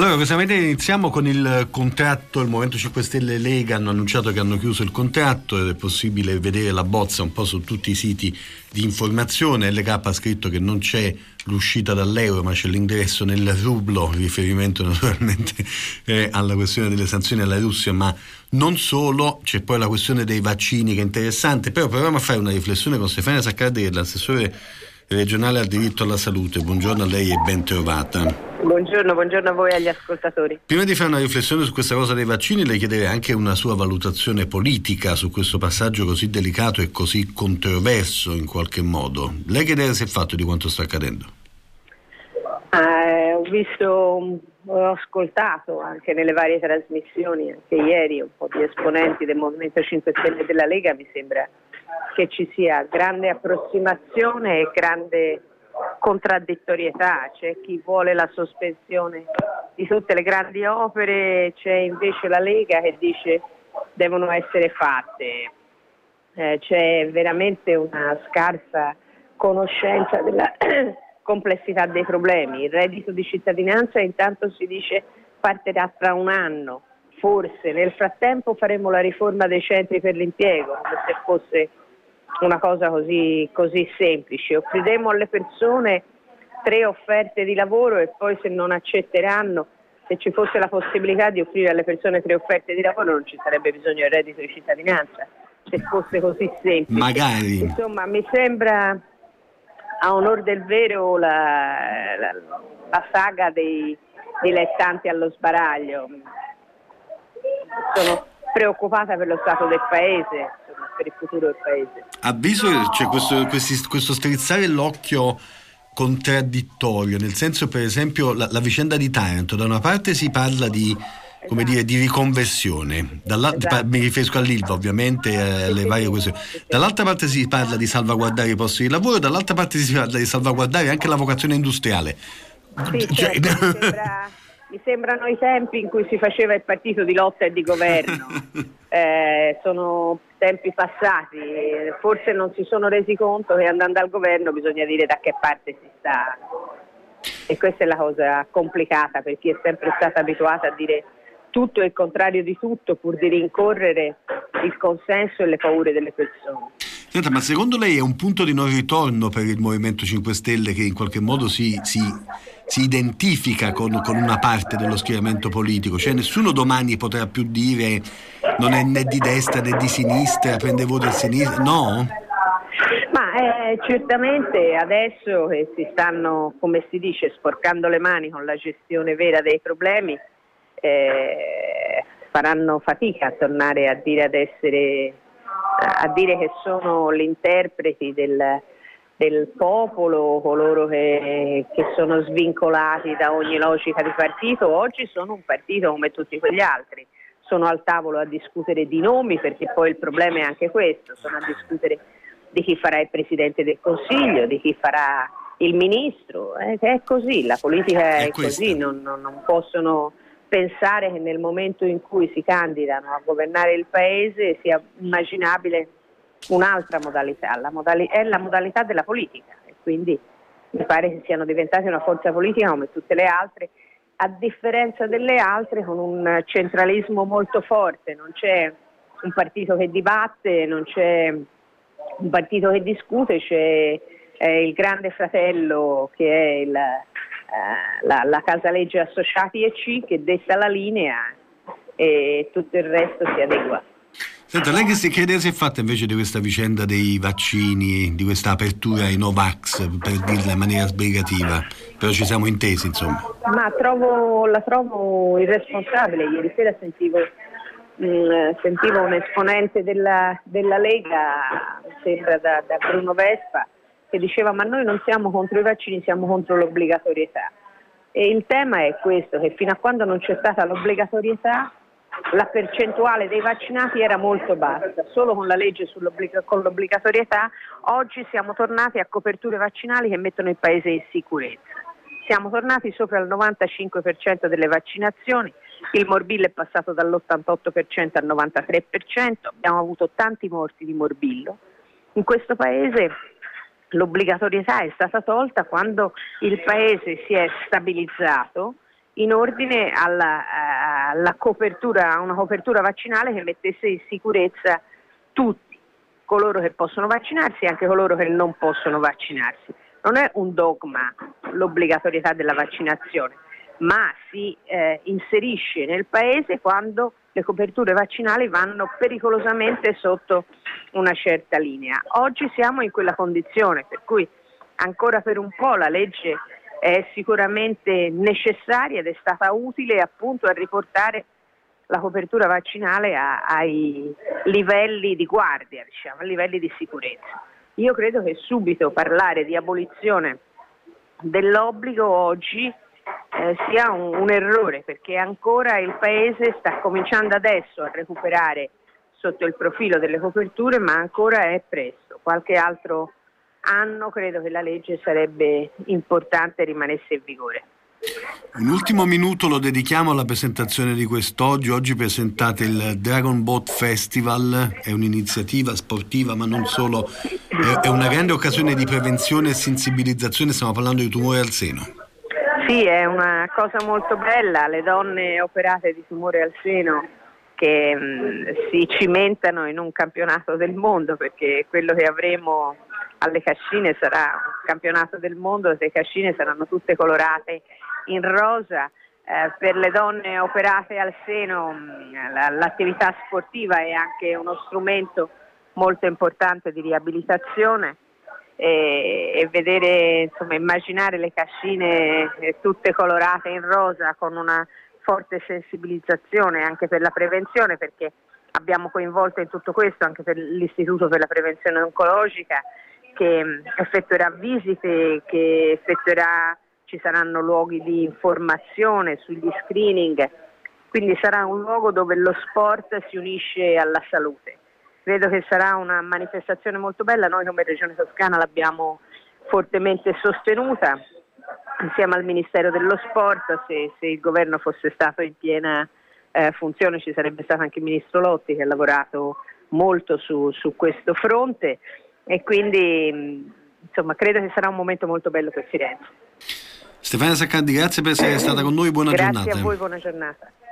Allora, questa mattina iniziamo con il contratto. Il Movimento 5 Stelle e Lega hanno annunciato che hanno chiuso il contratto ed è possibile vedere la bozza un po' su tutti i siti di informazione. LK ha scritto che non c'è l'uscita dall'euro, ma c'è l'ingresso nel rublo, riferimento naturalmente alla questione delle sanzioni alla Russia, ma non solo. C'è poi la questione dei vaccini, che è interessante, però proviamo a fare una riflessione con Stefania Saccardelli, l'assessore regionale al diritto alla salute. Buongiorno a lei e ben trovata. Buongiorno a voi e agli ascoltatori. Prima di fare una riflessione su questa cosa dei vaccini, le chiederei anche una sua valutazione politica su questo passaggio così delicato e così controverso in qualche modo. Lei che idea si è fatto di quanto sta accadendo? Ho ascoltato anche nelle varie trasmissioni, anche ieri, un po' di esponenti del Movimento 5 Stelle e della Lega. Mi sembra che ci sia grande approssimazione e grande contraddittorietà. C'è chi vuole la sospensione di tutte le grandi opere, c'è invece la Lega che dice devono essere fatte. C'è veramente una scarsa conoscenza della complessità dei problemi. Il reddito di cittadinanza intanto si dice partirà tra un anno, forse nel frattempo faremo la riforma dei centri per l'impiego, come se fosse una cosa così semplice. Offriremo alle persone 3 offerte di lavoro e poi, se non accetteranno, se ci fosse la possibilità di offrire alle persone 3 offerte di lavoro, non ci sarebbe bisogno del reddito di cittadinanza, se fosse così semplice. Magari. Insomma, mi sembra, a onor del vero, la saga dei dilettanti allo sbaraglio. Sono preoccupata per lo stato del paese, per il futuro del paese. Avviso che c'è questo strizzare l'occhio contraddittorio, nel senso, per esempio, la vicenda di Taranto. Da una parte si parla di di riconversione, mi riferisco all'Ilva, ovviamente, alle varie questioni. Dall'altra parte si parla di salvaguardare i posti di lavoro, dall'altra parte si parla di salvaguardare anche la vocazione industriale. Mi sembrano i tempi in cui si faceva il partito di lotta e di governo. Sono tempi passati, forse non si sono resi conto che andando al governo bisogna dire da che parte si sta, e questa è la cosa complicata per chi è sempre stata abituata a dire tutto e il contrario di tutto, pur di rincorrere il consenso e le paure delle persone. Senta, ma secondo lei è un punto di non ritorno per il Movimento 5 Stelle, che in qualche modo si identifica con una parte dello schieramento politico? Cioè nessuno domani potrà più dire non è né di destra né di sinistra, prende voti a sinistra, no? Ma certamente adesso che si stanno, come si dice, sporcando le mani con la gestione vera dei problemi, faranno fatica a tornare a dire che sono gli interpreti del popolo, coloro che sono svincolati da ogni logica di partito. Oggi sono un partito come tutti quegli altri, sono al tavolo a discutere di nomi, perché poi il problema è anche questo, sono a discutere di chi farà il Presidente del Consiglio, di chi farà il Ministro, è così, la politica è così, non possono pensare che nel momento in cui si candidano a governare il Paese sia immaginabile un'altra modalità. È la modalità della politica, e quindi mi pare che siano diventate una forza politica come tutte le altre, a differenza delle altre con un centralismo molto forte. Non c'è un partito che dibatte, non c'è un partito che discute, c'è il grande fratello che è la Casaleggio Associati EC, che detta la linea e tutto il resto si adegua. Senta, lei che idea si è fatta invece di questa vicenda dei vaccini, di questa apertura ai Novax, per dirla in maniera sbrigativa? Però ci siamo intesi, insomma. Ma la trovo irresponsabile. Ieri sera sentivo un esponente della Lega, sembra da Bruno Vespa, che diceva: ma noi non siamo contro i vaccini, siamo contro l'obbligatorietà. E il tema è questo, che fino a quando non c'è stata l'obbligatorietà la percentuale dei vaccinati era molto bassa. Solo con la legge con l'obbligatorietà oggi siamo tornati a coperture vaccinali che mettono il Paese in sicurezza. Siamo tornati sopra il 95% delle vaccinazioni, il morbillo è passato dall'88% al 93%, abbiamo avuto tanti morti di morbillo. In questo Paese l'obbligatorietà è stata tolta quando il Paese si è stabilizzato in ordine alla copertura, a una copertura vaccinale che mettesse in sicurezza tutti, coloro che possono vaccinarsi e anche coloro che non possono vaccinarsi. Non è un dogma l'obbligatorietà della vaccinazione, ma si inserisce nel Paese quando le coperture vaccinali vanno pericolosamente sotto una certa linea. Oggi siamo in quella condizione, per cui ancora per un po' la legge è sicuramente necessaria ed è stata utile appunto a riportare la copertura vaccinale ai livelli di guardia, diciamo, ai livelli di sicurezza. Io credo che subito parlare di abolizione dell'obbligo oggi sia un errore, perché ancora il Paese sta cominciando adesso a recuperare sotto il profilo delle coperture, ma ancora è presto. Qualche altro anno credo che la legge sarebbe importante rimanesse in vigore. Un ultimo minuto lo dedichiamo alla presentazione di quest'oggi. Oggi presentate il Dragon Boat Festival, è un'iniziativa sportiva ma non solo, è una grande occasione di prevenzione e sensibilizzazione, stiamo parlando di tumore al seno. Sì, è una cosa molto bella, le donne operate di tumore al seno che si cimentano in un campionato del mondo, perché quello che avremo alle Cascine sarà un campionato del mondo, le Cascine saranno tutte colorate in rosa. Per le donne operate al seno l'attività sportiva è anche uno strumento molto importante di riabilitazione e vedere, insomma, immaginare le Cascine tutte colorate in rosa con una forte sensibilizzazione anche per la prevenzione, perché abbiamo coinvolto in tutto questo anche per l'Istituto per la Prevenzione Oncologica, che effettuerà visite, ci saranno luoghi di informazione sugli screening, quindi sarà un luogo dove lo sport si unisce alla salute. Credo che sarà una manifestazione molto bella, noi come Regione Toscana l'abbiamo fortemente sostenuta insieme al Ministero dello Sport. Se il governo fosse stato in piena funzione ci sarebbe stato anche il Ministro Lotti, che ha lavorato molto su questo fronte, e quindi insomma credo che sarà un momento molto bello per Firenze. Stefania Saccardi, grazie per essere stata con noi, buona giornata. Grazie a voi, buona giornata.